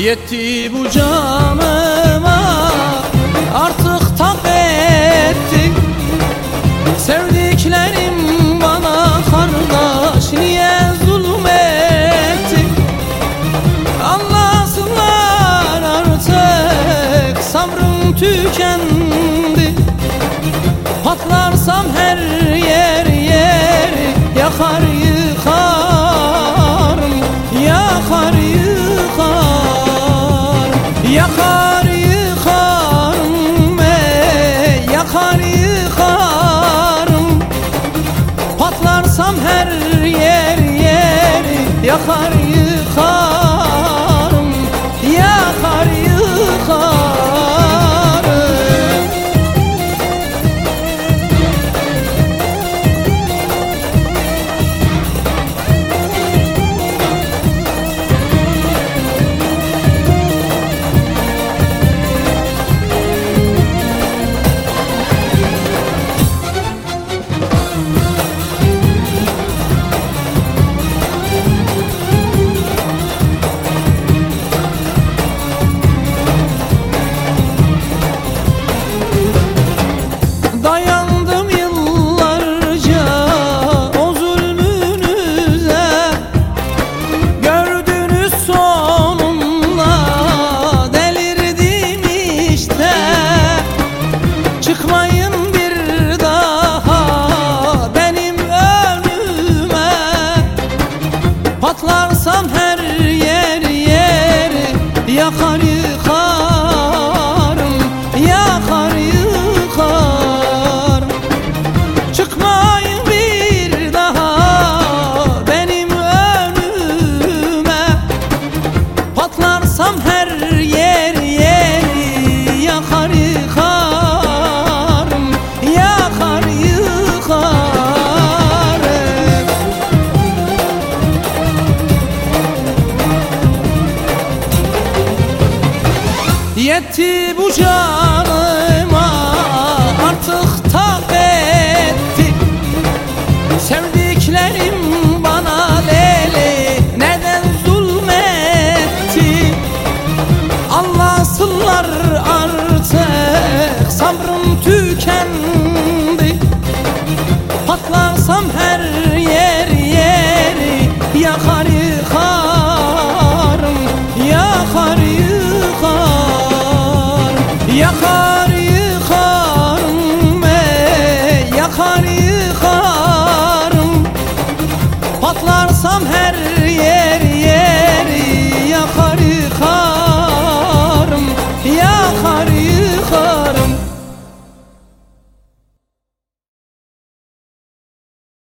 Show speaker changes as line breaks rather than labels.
Yetti bu canıma artık tak etti. Sevdiklerim bana kardeş niye zulmetti? Anlasınlar artık sabrım tükendi. Patlarsam her yer yakar yıkarım, yakar yıkar, yakar yıkarım, yakar yıkarım. Patlarsam her yer yakar yıkarım, yakar yıkarım. Dayandım yıllarca o zulmünüze, gördünüz sonunda delirdim işte. Çıkmayın bir daha benim önüme, patlarsam her yer yakar yıkarım, yakar yıkar. Çıkmayın bir daha benim önüme, patlarsam her yer yakar yıkarım, yakar yıkarım. Yetti bu canıma artık tak etti. Sevdiklerim bana leli neden zulmetti? Anlasınlar artık sabrım tükendi. Patlarsam her yer yakar yıkarım, yakar yıkar, yakar yıkarım, yakar yıkarım. Patlarsam her yer